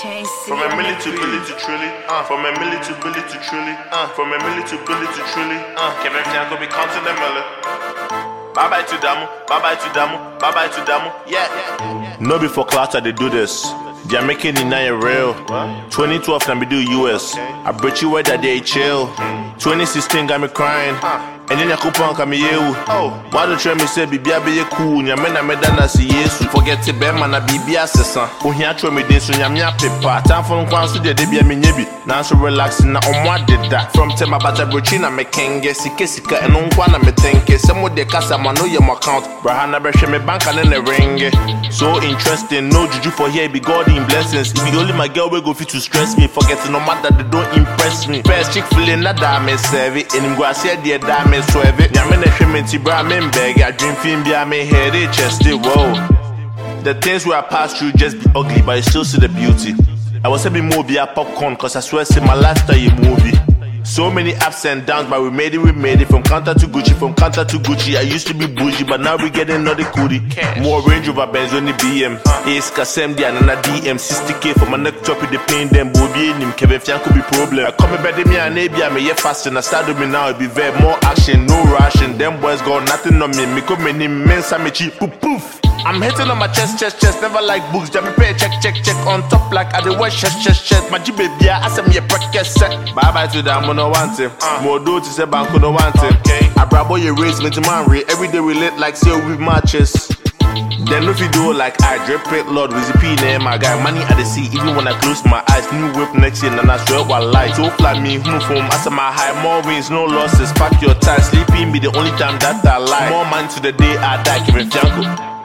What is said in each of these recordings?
From a milli to billy to trilly, from a milli to billy to trilly, from a milli to billy to trilly, Kevin Fianco be counting the miller. Bye bye to Damu, bye bye to Damu, bye bye to Damu, yeah. No before class they do this. They're making it now real. 2012 now we do US. I bet you where that they chill. 2016 got me crying. And then I coupon come here. Why don't you me say Bibia be cool? Your men are made and I see yes. Forget to bear man a Bibia session. Who here try me this on your paper. Time for one to the Debia Minebi. Now so relaxing now on what did that. From Tema Bata Bruchina me can get Sikesika and on Kwana me think. Some of the casa man know your account. Brahana Beshe me bank and then the ring. So interesting, no juju for here be God in blessings. If you only my girl will go fit to stress me. Forgetting no matter they don't impress me. First Chick-fil-A na dame serve it. And I'm gonna say dear dame swerve it. Yamene shementi bra men beg. I dream film be I me head it chesty. Whoa. The things where I pass through just be ugly, but I still see the beauty. I was having more be a popcorn, cause I swear see my lifestyle a movie. So many ups and downs, but we made it from counter to Gucci, from counter to Gucci. I used to be bougie, but now we getting another coolie. More Range Rover Benz on the BM. Ace Kasem and a DM. 60K for my neck top with the pain, them Bobby and him. Kevin Fianco be problem. I come better me and Abia, me yeah fasting. I started me now, it be very more action, no ration. Them boys got nothing on me. Me come in mensa me cheap, poof poof. I'm hitting on my chest, never like books. Jammy pay, check, on top like I do watch, chest. My G baby, I said me a breakfast set. Bye bye to them, no want him. More do to say bank, no want him. I brabo you raise me to man, every day we lit like say with matches. Then if you do like I drip it, Lord, with the P name, I got money at the sea, even when I close my eyes. New whip next year, and I swear while light. So fly me, from I said my high, more wins, no losses. Pack your time, sleeping be the only time that I lie. More man to the day I die, Kevin Fianco.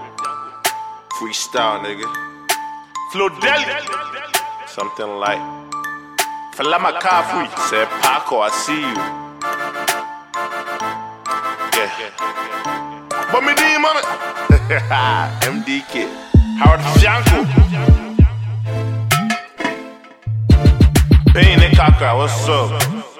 Freestyle, nigga. Flow Deli. Something like Falama Kafri. Say Paco, I see you. Yeah. But me D, man. MDK. Howard Fianco. Pain and Kaka, what's up?